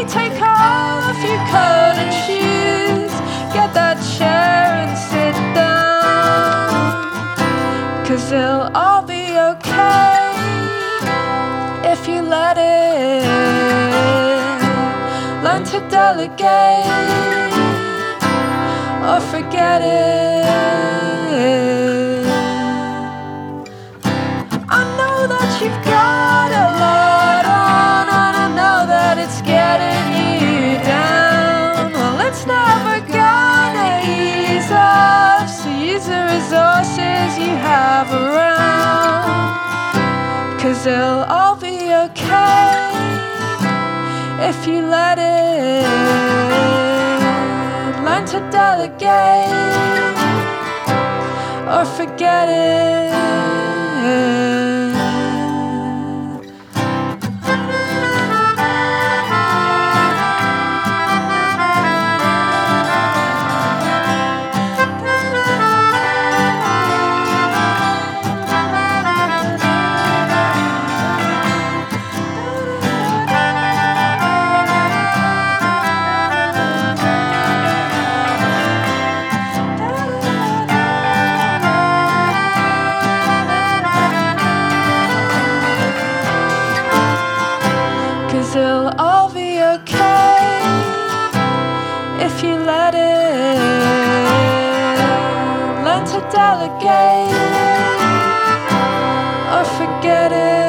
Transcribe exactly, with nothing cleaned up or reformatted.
take off your coat and shoes, get that chair and sit down, 'cause it'll all be okay if you let it. Learn to delegate or forget it. I know that you've got a lot on, and I know that it's getting you down. Well, it's never gonna ease up, so use the resources you have around, 'cause it'll all be okay if you let it. Learn to delegate or forget it. It'll all be okay if you let it. Learn to delegate or forget it.